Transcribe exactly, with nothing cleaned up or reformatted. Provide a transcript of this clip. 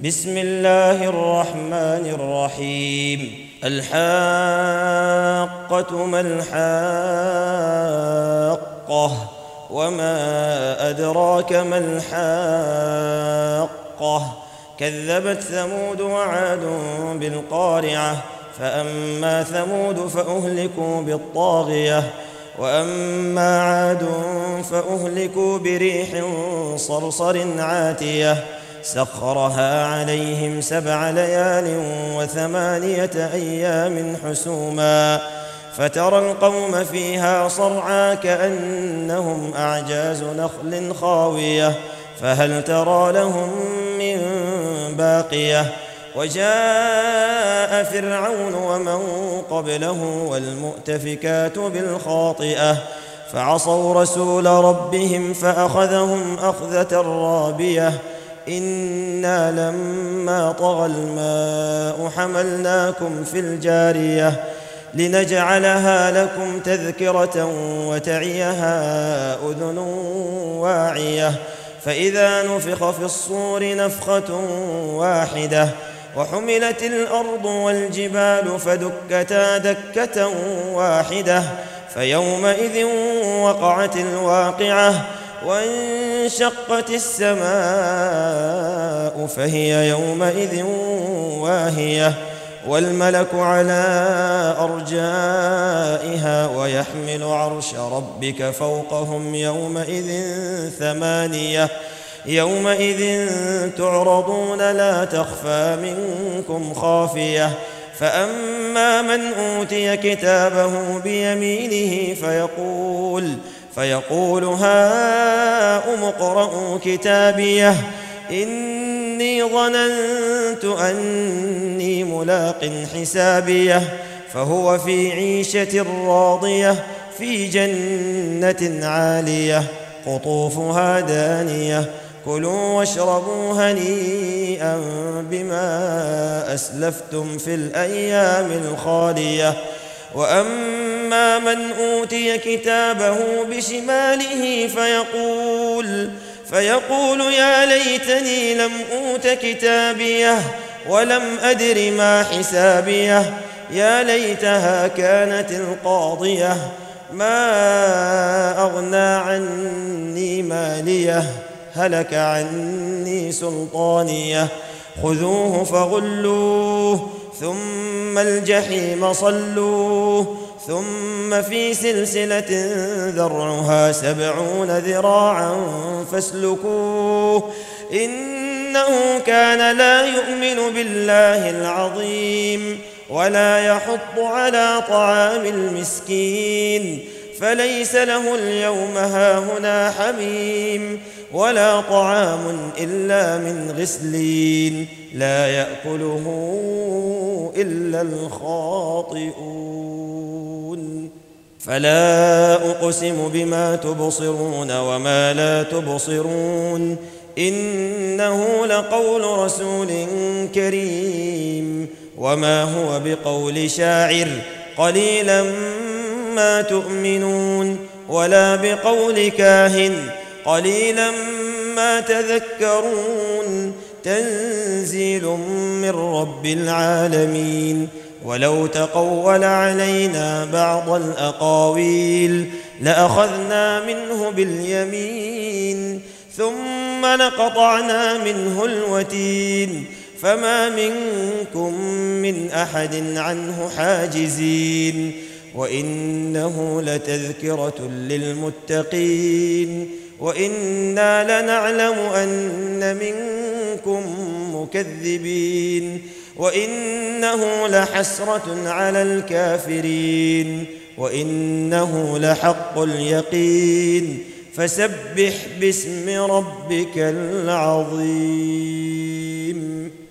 بسم الله الرحمن الرحيم. الحاقة ما الحاقة وما أدراك ما الحاقة كذبت ثمود وعاد بالقارعة فأما ثمود فأهلكوا بالطاغية وأما عاد فأهلكوا بريح صرصر عاتية سخرها عليهم سبع ليال وثمانية أيام حسوما فترى القوم فيها صرعى كأنهم أعجاز نخل خاوية فهل ترى لهم من باقية وجاء فرعون ومن قبله والمؤتفكات بالخاطئة فعصوا رسول ربهم فأخذهم أخذة رابية إنا لما طغى الماء حملناكم في الجارية لنجعلها لكم تذكرة وتعيها أذن واعية فإذا نفخ في الصور نفخة واحدة وحملت الأرض والجبال فدكتا دكة واحدة فيومئذ وقعت الواقعة وانشقت السماء فهي يومئذ واهية والملك على أرجائها ويحمل عرش ربك فوقهم يومئذ ثمانية يومئذ تعرضون لا تخفى منكم خافية فأما من أوتي كتابه بيمينه فيقول فيقول هاؤم اقرءوا كتابيه إني ظننت أني ملاق حسابيه فهو في عيشة راضية في جنة عالية قطوفها دانية كلوا واشربوا هنيئا بما أسلفتم في الأيام الخالية وأما من أوتي كتابه بشماله فيقول فيقول يا ليتني لم أوت كتابيه ولم أدر ما حسابيه يا ليتها كانت القاضية ما أغنى عني ماليه هلك عني سلطانيه خذوه فغلوه ثم الجحيم صلوه ثم في سلسلة ذرعها سبعون ذراعا فاسلكوه إنه كان لا يؤمن بالله العظيم ولا يحض على طعام المسكين فليس له اليوم هاهنا حميم ولا طعام إلا من غسلين لا يأكله إلا الخاطئون فلا أقسم بما تبصرون وما لا تبصرون إنه لقول رسول كريم وما هو بقول شاعر قليلا ما تؤمنون ولا بقول كاهن قليلا ما تذكرون تنزيل من رب العالمين ولو تقول علينا بعض الأقاويل لأخذنا منه باليمين ثم لقطعنا منه الوتين فما منكم من أحد عنه حاجزين وإنه لتذكرة للمتقين وإنا لنعلم أن منكم مكذبين وإنه لحسرة على الكافرين وإنه لحق اليقين فسبح باسم ربك العظيم.